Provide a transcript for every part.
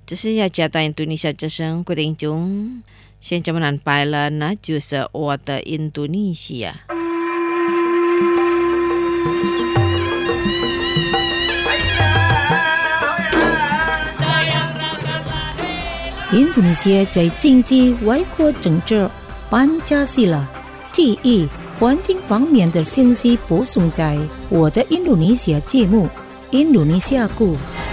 这是雅加达 Indonesia 之声决定中现在们ไป了นะ就是我的印度尼西亚印度尼西亚在经济、外交、政治、班加西拉、地域、环境方面的信息播送在我的印度尼西亚节目《印度尼西亚故》。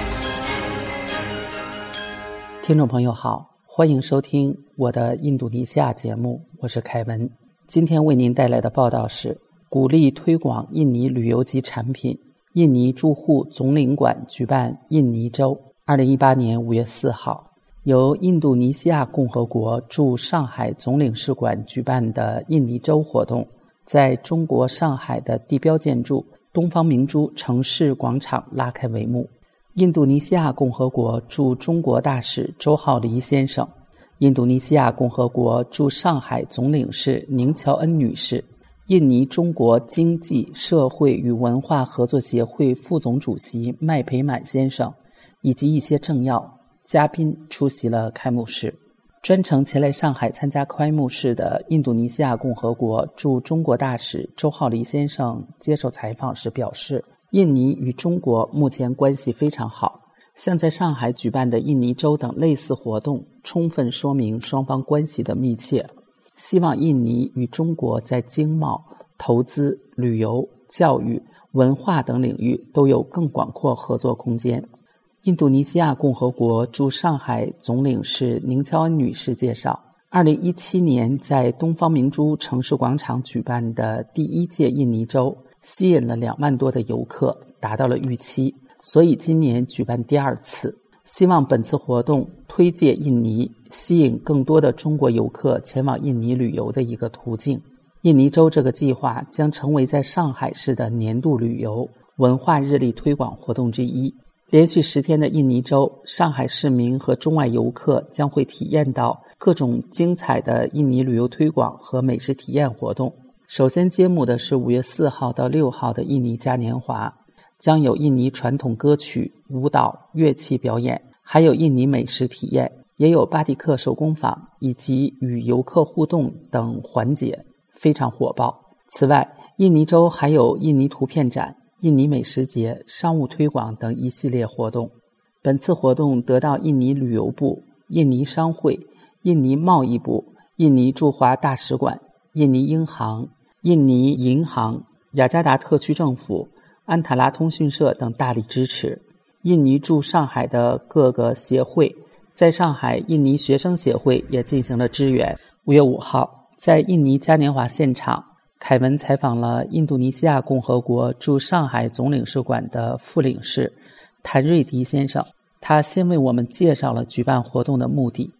听众朋友好，欢迎收听我的印度尼西亚节目，我是凯文。今天为您带来的报道是：鼓励推广印尼旅游及产品，印尼驻沪总领馆举办印尼周。2018年5月4号，由印度尼西亚共和国驻上海总领事馆举办的印尼周活动，在中国上海的地标建筑东方明珠城市广场拉开帷幕。印度尼西亚共和国驻中国大使周浩黎先生，印度尼西亚共和国驻上海总领事宁乔恩女士，印尼中国经济社会与文化合作协会副总主席麦培满先生以及一些政要嘉宾出席了开幕式。专程前来上海参加开幕式的印度尼西亚共和国驻中国大使周浩黎先生接受采访时表示，印尼与中国目前关系非常好，像在上海举办的印尼周等类似活动充分说明双方关系的密切，希望印尼与中国在经贸、投资、旅游、教育、文化等领域都有更广阔合作空间。印度尼西亚共和国驻上海总领事宁乔恩女士介绍，2017年在东方明珠城市广场举办的第一届印尼周吸引了2万多的游客，达到了预期，所以今年举办第2次，希望本次活动推介印尼，吸引更多的中国游客前往印尼旅游的一个途径。印尼周这个计划将成为在上海市的年度旅游文化日历推广活动之一。连续10天的印尼周，上海市民和中外游客将会体验到各种精彩的印尼旅游推广和美食体验活动。首先揭幕的是5月4号到6号的印尼嘉年华，将有印尼传统歌曲、舞蹈、乐器表演，还有印尼美食体验，也有巴蒂克手工坊以及与游客互动等环节，非常火爆。此外，印尼周还有印尼图片展、印尼美食节、商务推广等一系列活动。本次活动得到印尼旅游部、印尼商会、印尼贸易部、印尼驻华大使馆、印尼英行、印尼银行、雅加达特区政府、安塔拉通讯社等大力支持。印尼驻上海的各个协会，在上海印尼学生协会也进行了支援。5月5号，在印尼嘉年华现场，凯文采访了印度尼西亚共和国驻上海总领事馆的副领事谭瑞迪先生，他先为我们介绍了举办活动的目的。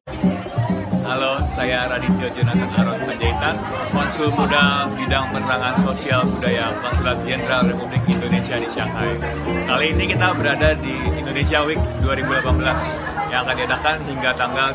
Halo, saya Radityo Jonathan Aron Panjaitan, Konsul Muda Bidang Penerangan Sosial Budaya Konsulat Jenderal Republik Indonesia di Shanghai. Kali ini kita berada di Indonesia Week 2018 yang akan diadakan hingga tanggal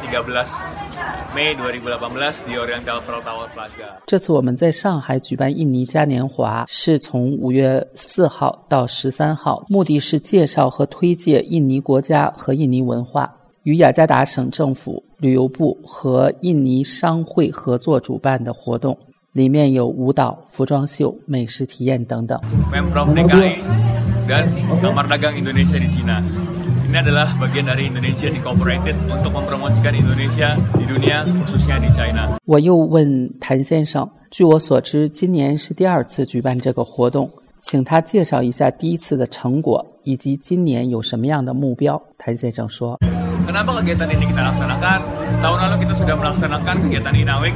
13 Mei 2018 di Oriental Pearl Tower Plaza. 这次我们在上海举办印尼嘉年华，是从5月4号到13号，目的是介绍和推介印尼国家和印尼文化。与雅加达省政府、旅游部和印尼商会合作主办的活动，里面有舞蹈、服装秀、美食体验等等。 Pemprov DKI dan Kamar Dagang Indonesia di Cina. Ini adalah bagian dari Indonesia Incorporated untuk mempromosikan Indonesia di dunia, khususnya di China. 我又问谭先生，据我所知，今年是第2次举办这个活动，请他介绍一下第1次的成果，以及今年有什么样的目标。谭先生说。 Kenapa kegiatan ini kita laksanakan? Tahun lalu kita sudah melaksanakan kegiatan Inawik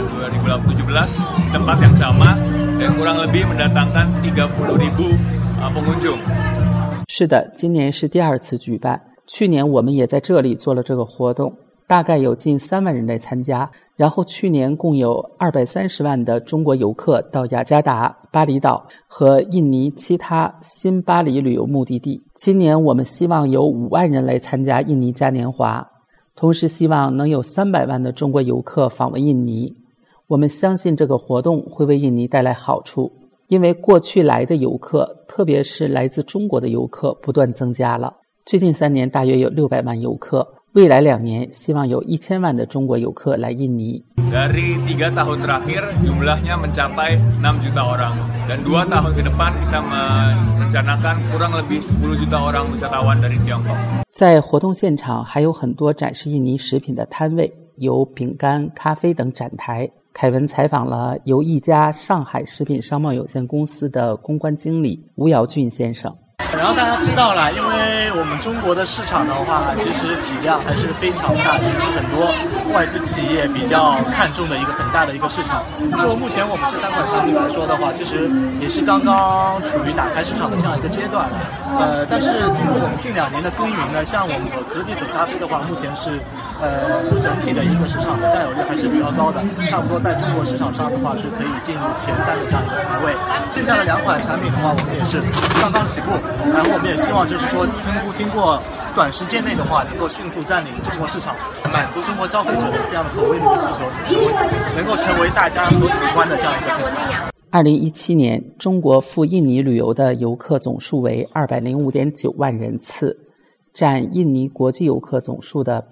2017 di tempat yang sama dan kurang lebih mendatangkan 30.000 pengunjung. 是的，今年是第2次举办，去年我们也在这里做了这个活动，大概有近3万人来参加，然后去年共有230万的中国游客到雅加达、巴厘岛和印尼其他新巴黎旅游目的地。今年我们希望有5万人来参加印尼嘉年华，同时希望能有300万的中国游客访问印尼。我们相信这个活动会为印尼带来好处，因为过去来的游客，特别是来自中国的游客不断增加了。最近3年大约有600万游客， 未来2年希望有1000万的中国游客来印尼。 Dari 3 tahun terakhir jumlahnya mencapai 6 juta orang dan 2 tahun ke depan kita merencanakan kurang lebih 10 juta orang wisatawan dari Tiongkok。 在活动现场还有很多展示印尼食品的摊位，有饼干、咖啡等展台。凯文采访了由一家上海食品商贸有限公司的公关经理吴尧俊先生。 然后大家知道了，因为我们中国的市场的话，其实体量还是非常大的，也是很多外资企业比较看重的一个很大的一个市场。就目前我们这3款产品来说的话，其实也是刚刚处于打开市场的这样一个阶段。但是经过我们近2年的耕耘呢，像我们的可比可咖啡的话，目前是整体的一个市场的占有率还是比较高的，差不多在中国市场上的话是可以进入前3的这样一个排位。剩下的2款产品的话，我们也是刚刚起步。然后我们也希望就是说经过短时间内的话，能够迅速占领中国市场，满足中国消费者的这样的口味的一个需求，能够成为大家所喜欢的这样一个品牌。 2017年，中国赴印尼旅游的游客总数为205.9万人次，占印尼国际游客总数的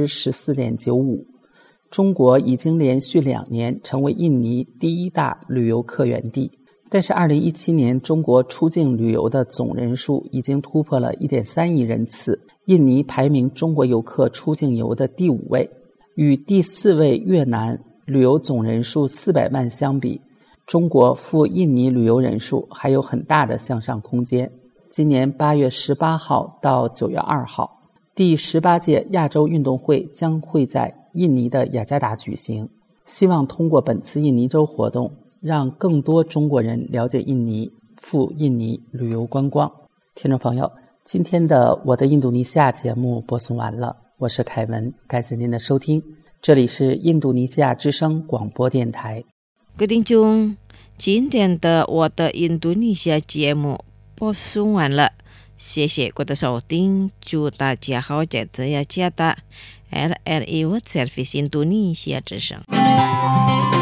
14.95%。中国已经连续2年成为印尼第1大旅游客源地。但是2017年中国出境旅游的总人数已经突破了 1.3 亿人次，印尼排名中国游客出境游的第5位，与第4位越南旅游总人数400万相比，中国赴印尼旅游人数还有很大的向上空间。今年8月18号到9月2号，第18届亚洲运动会将会在印尼的雅加达举行，希望通过本次印尼周活动让更多中国人了解印尼，赴印尼旅游观光。听众朋友，今天的我的印度尼西亚节目播送完了，我是凯文，感谢您的收听，这里是印度尼西亚之声广播电台。 各位听众，今天的我的印度尼西亚节目播送完了，谢谢各位的收听，祝大家好，在这雅加达 RRI World Service 印度尼西亚之声。